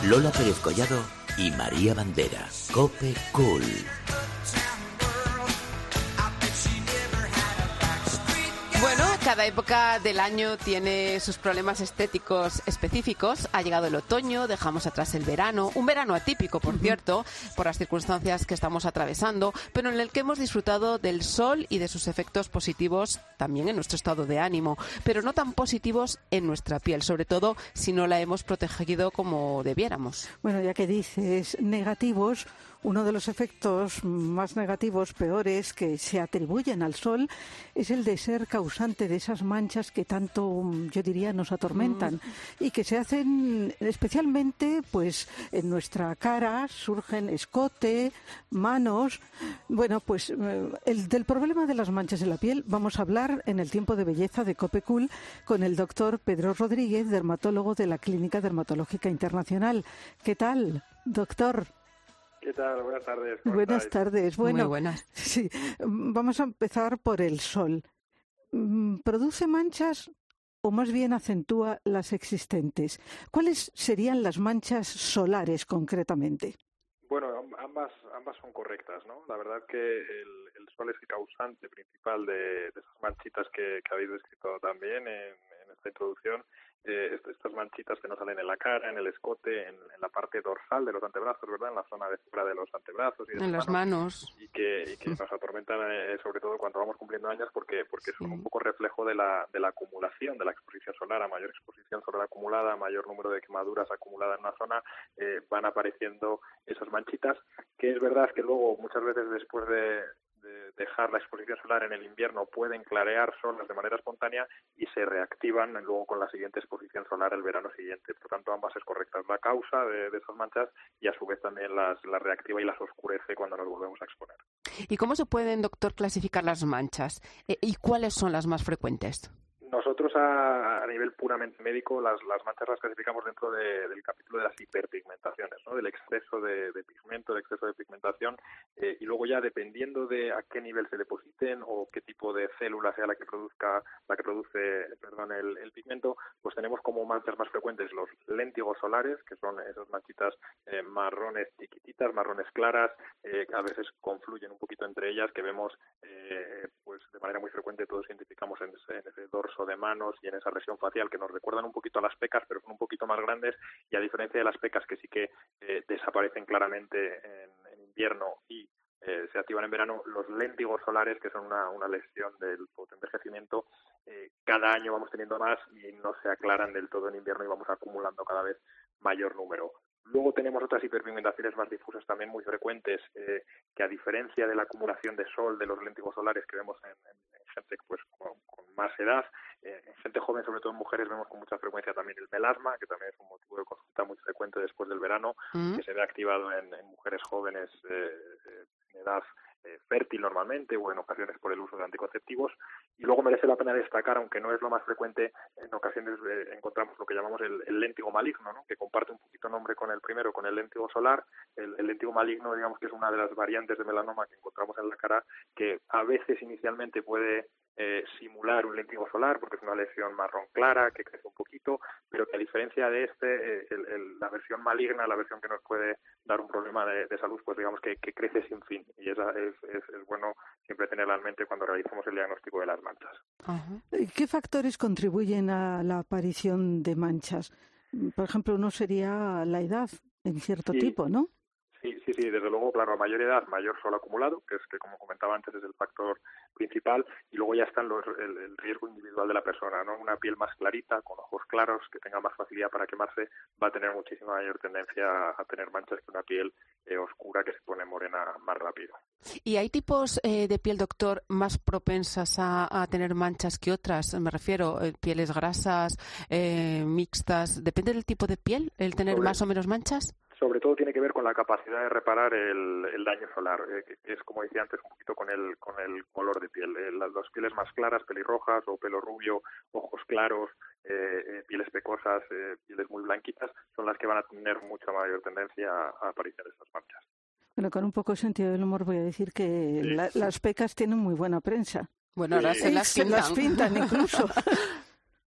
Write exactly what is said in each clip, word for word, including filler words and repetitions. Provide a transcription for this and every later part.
Lola Pérez Collado y María Bandera. COPE Cool. Bueno, cada época del año tiene sus problemas estéticos específicos. Ha llegado el otoño, dejamos atrás el verano, un verano atípico, por cierto, por las circunstancias que estamos atravesando, pero en el que hemos disfrutado del sol y de sus efectos positivos también en nuestro estado de ánimo, pero no tan positivos en nuestra piel, sobre todo si no la hemos protegido como debiéramos. Bueno, ya que dices negativos, uno de los efectos más negativos, peores, que se atribuyen al sol es el de ser causante de esas manchas que tanto, yo diría, nos atormentan mm. y que se hacen especialmente pues en nuestra cara, surgen escote, manos. Bueno, pues el del problema de las manchas en la piel vamos a hablar en el tiempo de belleza de COPE Cool con el doctor Pedro Rodríguez, dermatólogo de la Clínica Dermatológica Internacional. ¿Qué tal, doctor? ¿Qué tal? Buenas tardes. Buenas estáis? tardes. Bueno, Muy buenas. Sí, vamos a empezar por el sol. ¿Produce manchas o más bien acentúa las existentes? ¿Cuáles serían las manchas solares concretamente? Bueno, ambas ambas son correctas, ¿no? La verdad que el, el sol es el causante principal de, de esas manchitas que, que habéis descrito también en, en esta introducción. Eh, estas manchitas que nos salen en la cara, en el escote, en, en la parte dorsal de los antebrazos, ¿verdad? En la zona de fuera de los antebrazos y de en las las manos, manos. Y que, y que nos atormentan eh, sobre todo cuando vamos cumpliendo años porque porque son sí. un poco reflejo de la de la acumulación de la exposición solar. A mayor exposición solar acumulada, a mayor número de quemaduras acumuladas en una zona, eh, van apareciendo esas manchitas, que es verdad que luego muchas veces después de de dejar la exposición solar en el invierno pueden clarear solas de manera espontánea y se reactivan luego con la siguiente exposición solar el verano siguiente. Por tanto, ambas es correcta. Es la causa de, de esas manchas y a su vez también las, las reactiva y las oscurece cuando nos volvemos a exponer. ¿Y cómo se pueden, doctor, clasificar las manchas? Eh, ¿Y cuáles son las más frecuentes? Nosotros a, a nivel puramente médico las, las manchas las clasificamos dentro de, del capítulo de las hiperpigmentaciones, ¿no? Del exceso de, de pigmento, del exceso de pigmentación eh, y luego ya dependiendo de a qué nivel se depositen o qué tipo de célula sea la que produzca la que produce perdón el, el pigmento, pues tenemos como manchas más frecuentes los léntigos solares, que son esas manchitas eh, marrones chiquititas, marrones claras, eh, que a veces confluyen un poquito entre ellas, que vemos eh, pues de manera muy frecuente, todos identificamos en ese, en ese dorso de manos y en esa región facial que nos recuerdan un poquito a las pecas, pero son un poquito más grandes y a diferencia de las pecas que sí que eh, desaparecen claramente en, en invierno y eh, se activan en verano, los léntigos solares, que son una, una lesión del fotoenvejecimiento, eh, cada año vamos teniendo más y no se aclaran del todo en invierno y vamos acumulando cada vez mayor número. Luego tenemos otras hiperpigmentaciones más difusas también muy frecuentes, eh, que a diferencia de la acumulación de sol de los léntigos solares que vemos en, en, en gente pues con, con más edad, eh, en gente joven, sobre todo en mujeres, vemos con mucha frecuencia también el melasma, que también es un motivo de consulta muy frecuente después del verano, mm. que se ve activado en, en mujeres jóvenes eh, eh, en edad eh, fértil normalmente o en ocasiones por el uso de anticonceptivos. Y luego merece la pena destacar, aunque no es lo más frecuente, en ocasiones eh, encontramos lo que llamamos el, el léntigo maligno, ¿no? Que comparte un poquito nombre con el primero, con el léntigo solar. El, el léntigo maligno, digamos que es una de las variantes de melanoma que encontramos en la cara, que a veces inicialmente puede eh, simular un léntigo solar, porque es una lesión marrón clara, que crece un poquito, pero que a diferencia de este, eh, el, el, la versión maligna, la versión que nos puede dar un problema de, de salud, pues digamos que, que crece sin fin. Y esa es, es, es bueno siempre tenerla en mente cuando realizamos el diagnóstico de las manchas. Uh-huh. ¿Qué factores contribuyen a la aparición de manchas? Por ejemplo, uno sería la edad, en cierto sí. tipo, ¿no? Sí, sí, sí, desde luego, claro, a mayor edad, mayor sol acumulado, que es que, como comentaba antes, es el factor principal, y luego ya está los, el, el riesgo individual de la persona, ¿no? Una piel más clarita, con ojos claros, que tenga más facilidad para quemarse, va a tener muchísima mayor tendencia a tener manchas que una piel eh, oscura que se pone morena más rápido. ¿Y hay tipos eh, de piel, doctor, más propensas a, a tener manchas que otras? Me refiero, eh, pieles grasas, eh, mixtas, ¿depende del tipo de piel el tener Sobre... más o menos manchas? Sobre todo tiene que ver con la capacidad de reparar el, el daño solar, eh, que es, como decía antes, un poquito con el con el color de piel. Eh, las, las pieles más claras, pelirrojas o pelo rubio, ojos claros, eh, eh, pieles pecosas, eh, pieles muy blanquitas, son las que van a tener mucha mayor tendencia a, a aparecer estas manchas. Bueno, con un poco de sentido del humor voy a decir que sí. la, las pecas tienen muy buena prensa. Bueno, ahora sí. se las se pintan. las pintan incluso.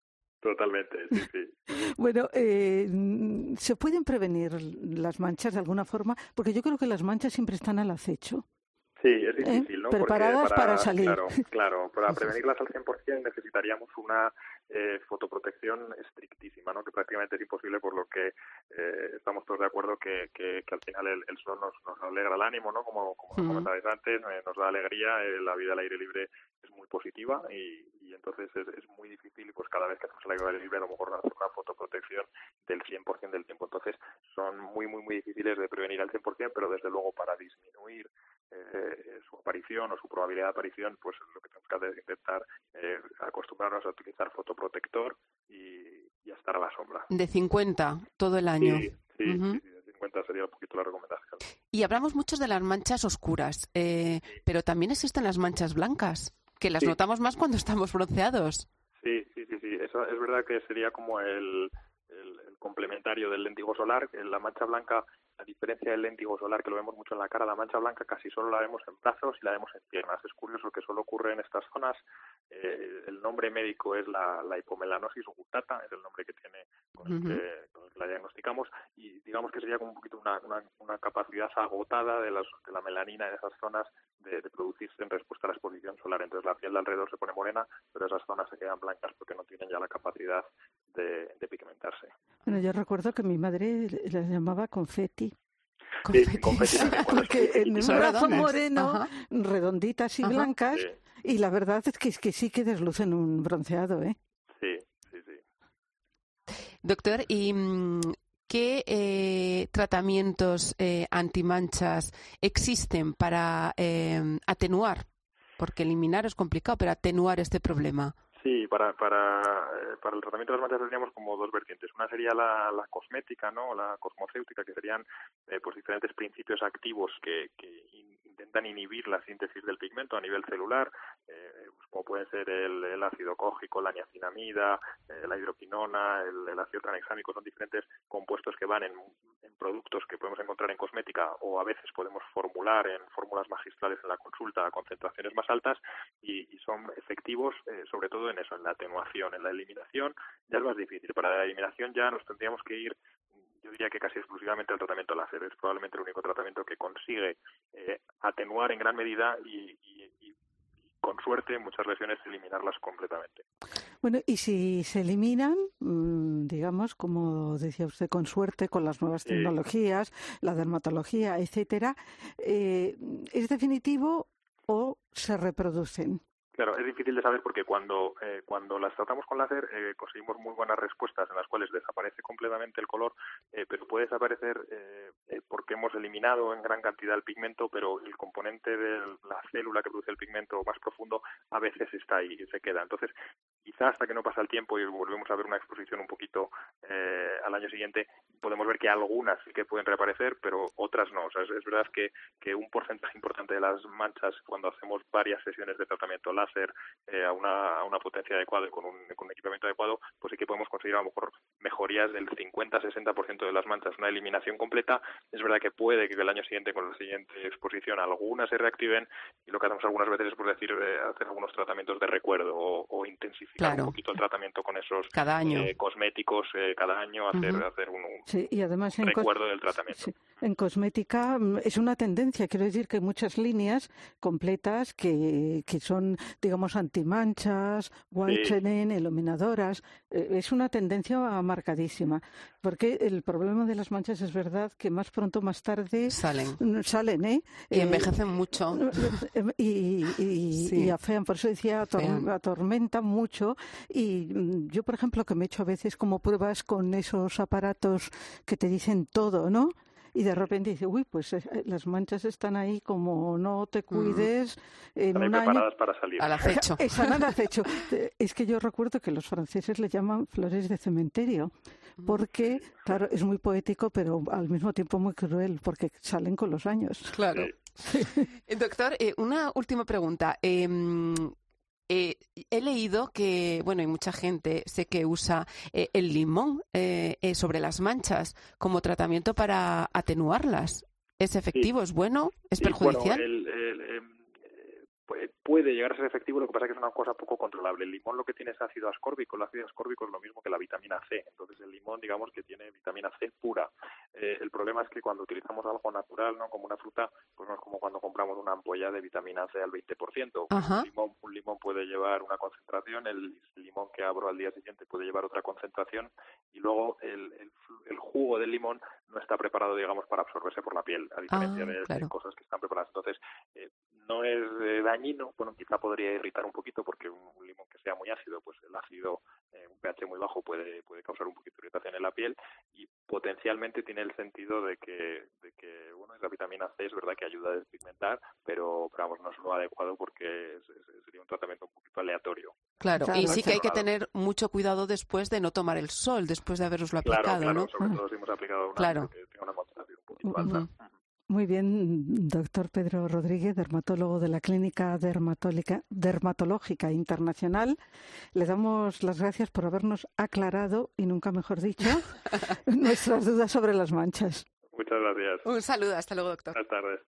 Totalmente, sí, sí. Bueno, eh, ¿se pueden prevenir las manchas de alguna forma? Porque yo creo que las manchas siempre están al acecho. Sí, es difícil, ¿Eh? ¿no? Preparadas para, para salir. Claro, claro, para prevenirlas al cien por ciento necesitaríamos una eh, fotoprotección estrictísima, ¿no? Que prácticamente es imposible, por lo que eh, estamos todos de acuerdo que, que, que al final el, el sol nos, nos alegra el ánimo, ¿no? Como, como mm. comentabais antes, eh, nos da alegría, eh, la vida al aire libre es muy positiva y, y entonces es, es muy difícil, pues cada vez que hacemos el aire libre a lo mejor hacer una fotoprotección del cien por ciento del tiempo. Entonces son muy, muy, muy difíciles de prevenir al cien por ciento, pero desde luego para disminuir Eh, su aparición o su probabilidad de aparición, pues lo que tenemos que hacer es intentar eh, acostumbrarnos a utilizar fotoprotector y, y a estar a la sombra. De cincuenta todo el año. Sí, sí, uh-huh. sí, sí, de cincuenta sería un poquito la recomendación. Y hablamos mucho de las manchas oscuras, eh, sí. pero también existen las manchas blancas, que las sí. notamos más cuando estamos bronceados. Sí, sí, sí, sí. Eso es verdad que sería como el, el, el complementario del léntigo solar, que la mancha blanca, a diferencia del léntigo solar, que lo vemos mucho en la cara, la mancha blanca casi solo la vemos en brazos y la vemos en piernas. Es curioso que solo ocurre en estas zonas. Eh, el nombre médico es la, la hipomelanosis gutata, es el nombre que tiene con el que, uh-huh. con el que la diagnosticamos, y digamos que sería como un poquito una, una, una capacidad agotada de, las, de la melanina en esas zonas de, de producirse en respuesta a la exposición solar. Entonces la piel de alrededor se pone morena, pero esas zonas se quedan blancas porque no tienen ya la capacidad de, de pigmentarse. Bueno, yo recuerdo que mi madre las llamaba confeti. Sí, confeti. Porque en un brazo moreno, Ajá. redonditas y Ajá. blancas, sí. y la verdad es que, es que sí que deslucen un bronceado, ¿eh? Sí, sí, sí. Doctor, ¿y qué eh, tratamientos eh, antimanchas existen para eh, atenuar? Porque eliminar es complicado, pero atenuar este problema. Sí, para para para el tratamiento de las manchas tendríamos como dos vertientes. Una sería la, la cosmética, ¿no? La cosmocéutica, que serían eh, pues diferentes principios activos que, que intentan inhibir la síntesis del pigmento a nivel celular, eh, pues como pueden ser el, el ácido cógico, la niacinamida, eh, la hidroquinona, el, el ácido tranexámico. Son diferentes compuestos que van en, en productos que podemos encontrar en cosmética, o a veces podemos formular en fórmulas magistrales en la consulta a concentraciones más altas, y, y son efectivos eh, sobre todo en eso, en la atenuación. En la eliminación ya es más difícil. Para la eliminación ya nos tendríamos que ir, yo diría que casi exclusivamente al tratamiento láser. Es probablemente el único tratamiento que consigue eh, atenuar en gran medida y, y, y con suerte en muchas lesiones eliminarlas completamente. Bueno, y si se eliminan, digamos, como decía usted, con suerte, con las nuevas tecnologías, sí. la dermatología, etcétera, eh, ¿es definitivo o se reproducen? Claro, es difícil de saber porque cuando eh, cuando las tratamos con láser eh, conseguimos muy buenas respuestas en las cuales desaparece completamente el color, eh, pero puede desaparecer eh, eh, porque hemos eliminado en gran cantidad el pigmento, pero el componente de la célula que produce el pigmento más profundo a veces está ahí y se queda. Entonces, quizá hasta que no pasa el tiempo y volvemos a ver una exposición un poquito eh, al año siguiente, podemos ver que algunas sí que pueden reaparecer, pero otras no. O sea, es, es verdad que, que un porcentaje importante de las manchas, cuando hacemos varias sesiones de tratamiento láser, ser eh, a, una, a una potencia adecuada y con un, con un equipamiento adecuado, pues sí que podemos conseguir a lo mejor mejorías del cincuenta a sesenta por ciento de las manchas, una eliminación completa. Es verdad que puede que el año siguiente, con la siguiente exposición, algunas se reactiven, y lo que hacemos algunas veces es pues decir eh, hacer algunos tratamientos de recuerdo o, o intensificar claro. un poquito el tratamiento con esos cada año. Eh, cosméticos eh, cada año, hacer, uh-huh. hacer un, un sí, y además en recuerdo cos- del tratamiento. Sí. En cosmética es una tendencia, quiero decir que hay muchas líneas completas que, que son, digamos, antimanchas, whitening, sí. iluminadoras. Eh, es una tendencia marcadísima, porque el problema de las manchas es verdad que más pronto más tarde salen, salen ¿eh? Y envejecen eh, mucho. Y, y, sí. y afean, por eso decía, ator- atormentan mucho. Y yo, por ejemplo, que me he hecho a veces como pruebas con esos aparatos que te dicen todo, ¿no? Y de repente dice, uy, pues eh, las manchas están ahí, como no te cuides, mm. en están un preparadas año... para salir. Al acecho. Están al acecho. Es que yo recuerdo que los franceses le llaman flores de cementerio, porque, claro, es muy poético, pero al mismo tiempo muy cruel, porque salen con los años. Claro. Sí. Doctor, eh, una última pregunta. Eh, Eh, he leído que, bueno, hay mucha gente, sé que usa eh, el limón eh, eh, sobre las manchas como tratamiento para atenuarlas. ¿Es efectivo? Sí. ¿Es bueno? ¿Es sí, perjudicial? Bueno, el, el, eh, puede llegar a ser efectivo, lo que pasa es que es una cosa poco controlable. El limón lo que tiene es ácido ascórbico, el ácido ascórbico es lo mismo que la vitamina C, entonces el limón digamos que tiene vitamina C pura. Eh, el problema es que cuando utilizamos algo natural, ¿no? Como una fruta, pues no es como cuando compramos una ampolla de vitamina C al veinte por ciento. Un limón, un limón puede llevar una concentración, el limón que abro al día siguiente puede llevar otra concentración y luego el, el, el jugo del limón no está preparado, digamos, para absorberse por la piel, a diferencia ah, de, claro. de cosas que están preparadas. Entonces, eh, no es eh, dañino, bueno, quizá podría irritar un poquito porque un, un limón que sea muy ácido, pues el ácido, eh, un pH muy bajo puede puede causar un poquito de irritación en la piel y potencialmente tiene el sentido de que, de que bueno, la vitamina C es verdad que ayuda a despigmentar, pero, pero vamos, no es lo adecuado porque es, es, sería un tratamiento un poquito aleatorio. Claro, claro, y sí que hay que tener mucho cuidado después de no tomar el sol, después de haberoslo aplicado, claro, claro, ¿no? sobre todo si hemos aplicado una claro. que tenga una concentración un poquito alta. Uh-huh. Muy bien, doctor Pedro Rodríguez, dermatólogo de la Clínica Dermatólica, Dermatológica Internacional. Le damos las gracias por habernos aclarado, y nunca mejor dicho, nuestras dudas sobre las manchas. Muchas gracias. Un saludo, hasta luego, doctor. Buenas tardes.